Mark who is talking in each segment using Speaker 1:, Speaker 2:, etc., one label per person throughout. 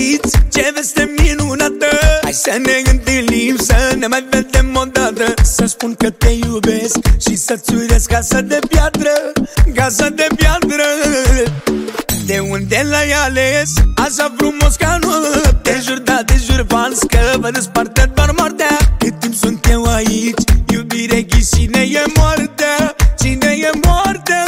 Speaker 1: măriți, ce veste minunată. Hai să ne întâlnim, să ne mai vedem odată. Să spun că te iubesc și să-ți urez casă de piatră, casă de piatră. De unde l-ai ales așa frumos ca nu? Te jur, da, te jur fals că vă desparte doar moartea. Cât timp sunt eu aici, iubire ghis, cine e moartea? Cine e moartea?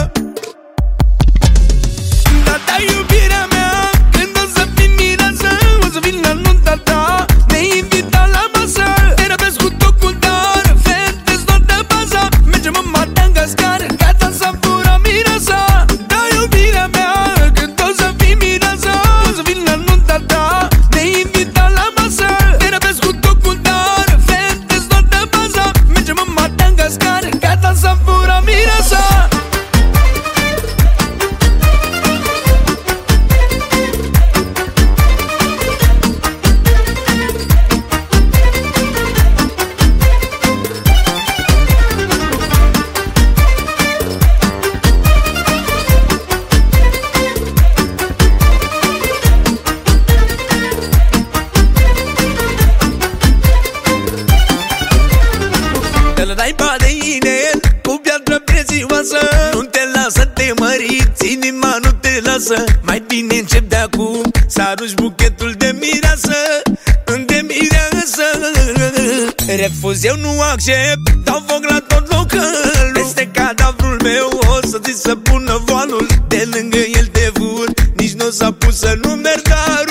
Speaker 1: Da, da, iubirea mea, când o să fii mireasă, o să vin la nunta ta, ne invita la masă. Te răbesc cu tot cu dar, fete-s doar de bază. Mergem în Madagascar, gata să fură mireasa. Da, iubirea mea, când o să fii mireasă, o să vin la nunta ta, ne invita la masă. Te răbesc cu tot cu dar, fete-s doar de bază. Mergem în Madagascar, gata să fură mireasa. Te-l dai de inel cu piatră prețioasă, nu te lasă te măriți, inima nu te lasă. Mai bine încep de acum să arunci buchetul de mireasă, de mireasă. Refuz, eu nu accept, dau foc la tot localul. Peste cadavrul meu o să ți se pună voalul, de lângă el te vur, nici nu s-a pus să nu merg dar